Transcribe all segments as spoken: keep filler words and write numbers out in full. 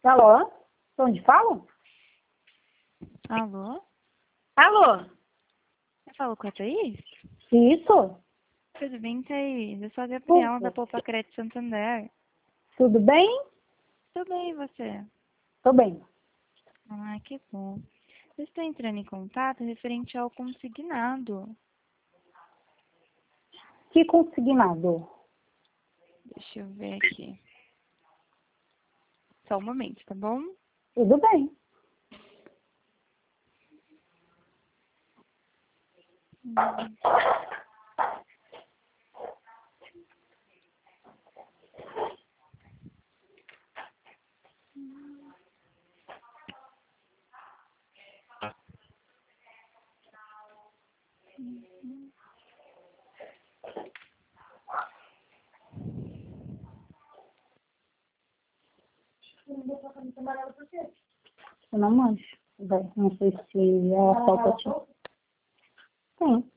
Alô? Onde falam? Alô? Alô? Você falou com a Thaís? Isso? Tudo bem, Thaís? Eu sou a Gabriela da Poupa Crédito Santander. Tudo bem? Tudo bem, e você? Tô bem. Ah, que bom. Eu estou entrando em contato referente ao consignado. Que consignado? Deixa eu ver aqui. Só um momento, tá bom? Tudo bem. Hum. Eu não manjo. Vai, não sei se ela falta aqui. Sim.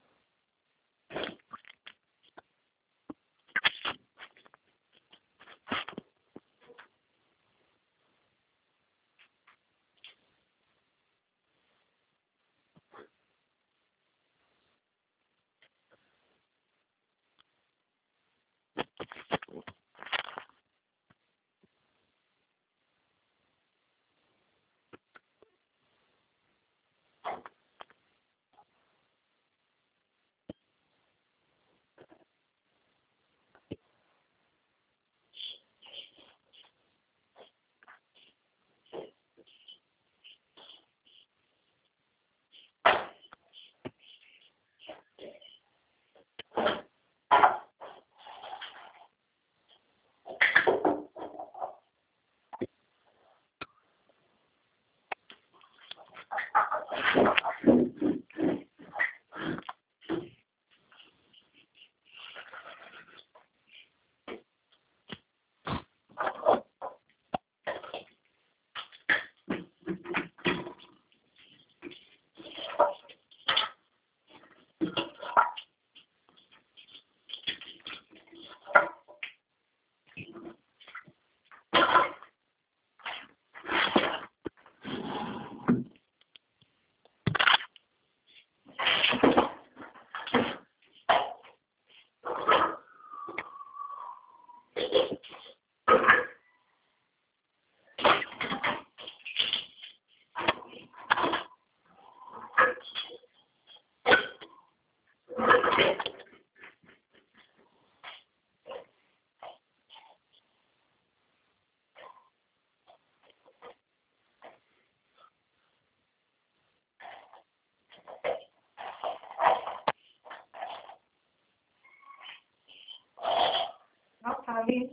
Não sabe.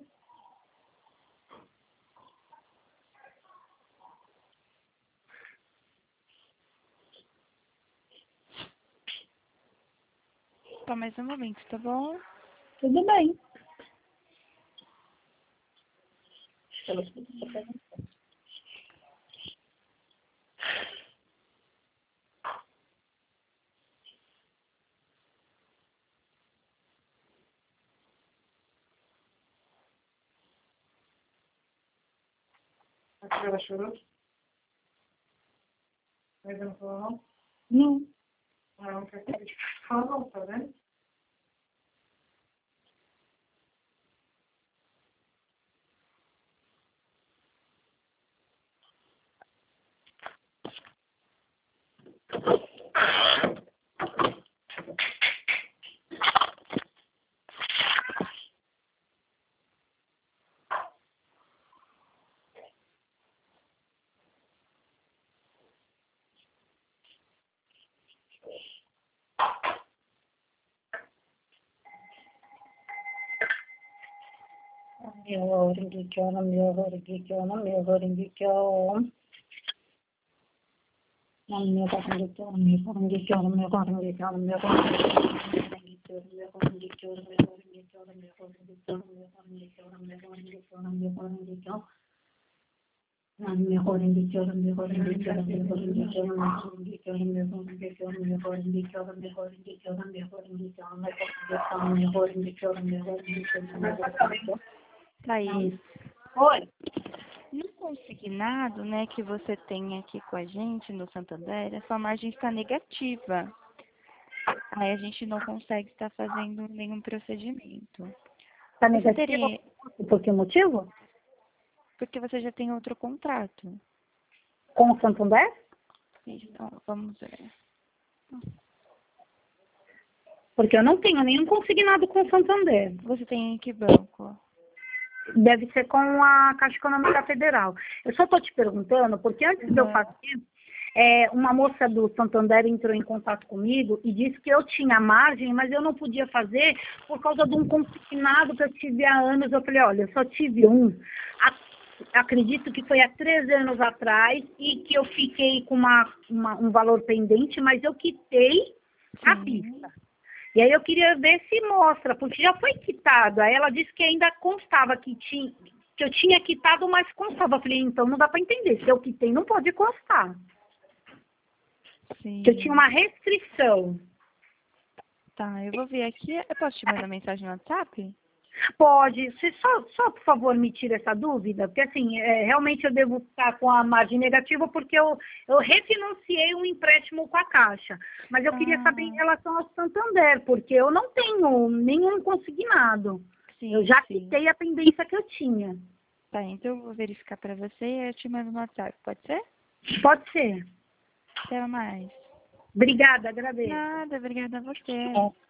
Só mais um momento, tá bom? Tudo bem. A senhora chorou? Mas não falou não? Não. Ela não quer que fala não, tá vendo? Meu oringuião, meu oringuião, meu oringuião. Meu oringuião, meu oringuião, meu oringuião, meu oringuião. Mejor indicación, mejor indicación, mejor indicación, mejor indicación, mejor indicación, mejor indicación, mejor indicación, mejor indicación, mejor indicación, mejor indicación, mejor indicación. Thaís, Oi. não consegui consignado, né, que você tem aqui com a gente no Santander, a sua margem está negativa. Aí a gente não consegue estar fazendo nenhum procedimento. Está Você negativo? teria, Por que motivo? porque você já tem outro contrato. Com o Santander? Então, vamos ver. Porque eu não tenho nenhum consignado com o Santander. Você tem em que banco? Deve ser com a Caixa Econômica Federal. Eu só estou te perguntando, porque antes de eu Uhum. fazer, é, uma moça do Santander entrou em contato comigo e disse que eu tinha margem, mas eu não podia fazer por causa de um consignado que eu tive há anos. Eu falei, olha, eu só tive um, a, acredito que foi há três anos atrás, e que eu fiquei com uma, uma, um valor pendente, mas eu quitei a Sim. pista. E aí eu queria ver se mostra, porque já foi quitado. Aí ela disse que ainda constava que, tinha, que eu tinha quitado, mas constava. Eu falei, então não dá para entender. Se eu quitei, não pode constar. Sim. Que eu tinha uma restrição. Tá, eu vou ver aqui. Eu posso te mandar mensagem no WhatsApp? Pode. Você só, só, por favor, me tira essa dúvida, porque assim, é, realmente eu devo estar com a margem negativa porque eu, eu refinanciei um empréstimo com a Caixa. Mas eu queria saber em Ah, relação ao Santander, porque eu não tenho nenhum consignado. sim, Eu já sim. quitei a pendência que eu tinha. Tá, então eu vou verificar pra você e eu te mando no WhatsApp. Pode ser? Pode ser. Até mais. Obrigada, agradeço. Nada, obrigada a você.